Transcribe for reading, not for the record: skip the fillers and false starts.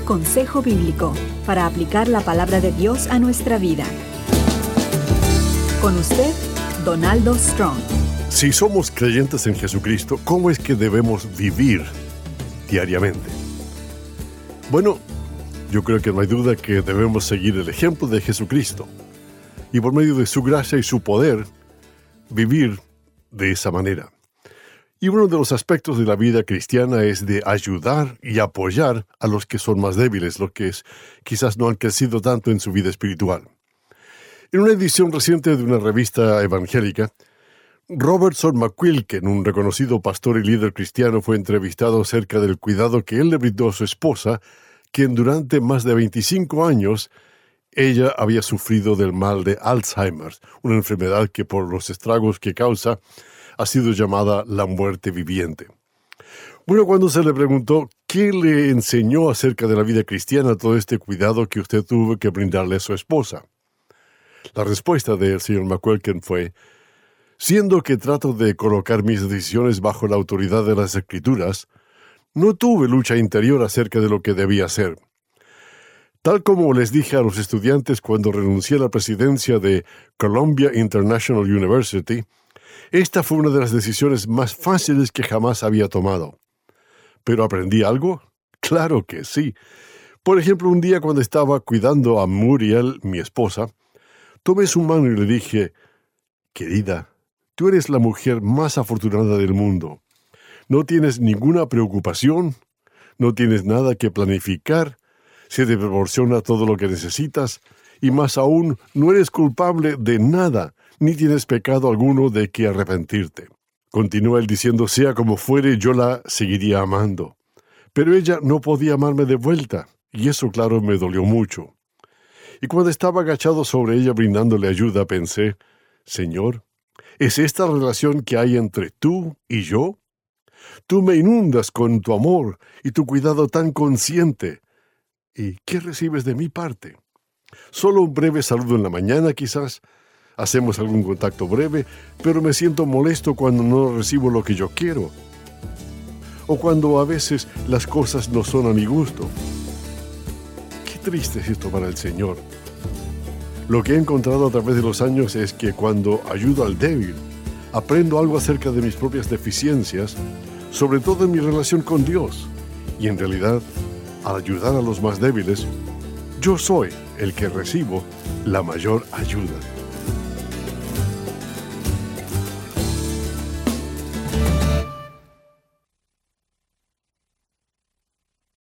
Consejo Bíblico para aplicar la palabra de Dios a nuestra vida. Con usted, Donaldo Strong. Si somos creyentes en Jesucristo, ¿cómo es que debemos vivir diariamente? Bueno, yo creo que no hay duda que debemos seguir el ejemplo de Jesucristo y por medio de su gracia y su poder, vivir de esa manera. Y uno de los aspectos de la vida cristiana es de ayudar y apoyar a los que son más débiles, los que quizás no han crecido tanto en su vida espiritual. En una edición reciente de una revista evangélica, Robertson McQuilkin, un reconocido pastor y líder cristiano, fue entrevistado acerca del cuidado que él le brindó a su esposa, quien durante más de 25 años ella había sufrido del mal de Alzheimer, una enfermedad que por los estragos que causa ha sido llamada la muerte viviente. Bueno, cuando se le preguntó qué le enseñó acerca de la vida cristiana todo este cuidado que usted tuvo que brindarle a su esposa, la respuesta del señor McQuilkin fue: siendo que trato de colocar mis decisiones bajo la autoridad de las Escrituras, no tuve lucha interior acerca de lo que debía hacer. Tal como les dije a los estudiantes cuando renuncié a la presidencia de Columbia International University, esta fue una de las decisiones más fáciles que jamás había tomado. ¿Pero aprendí algo? Claro que sí. Por ejemplo, un día cuando estaba cuidando a Muriel, mi esposa, tomé su mano y le dije: querida, tú eres la mujer más afortunada del mundo. No tienes ninguna preocupación, no tienes nada que planificar, se te proporciona todo lo que necesitas, y más aún, no eres culpable de nada, ni tienes pecado alguno de que arrepentirte. Continúa él diciendo: sea como fuere, yo la seguiría amando. Pero ella no podía amarme de vuelta, y eso, claro, me dolió mucho. Y cuando estaba agachado sobre ella brindándole ayuda, pensé: Señor, ¿es esta relación que hay entre tú y yo? Tú me inundas con tu amor y tu cuidado tan consciente. ¿Y qué recibes de mi parte? Solo un breve saludo en la mañana, quizás. Hacemos algún contacto breve, pero me siento molesto cuando no recibo lo que yo quiero. O cuando a veces las cosas no son a mi gusto. Qué triste es esto para el Señor. Lo que he encontrado a través de los años es que cuando ayudo al débil, aprendo algo acerca de mis propias deficiencias, sobre todo en mi relación con Dios. Y en realidad, al ayudar a los más débiles, yo soy el que recibo la mayor ayuda.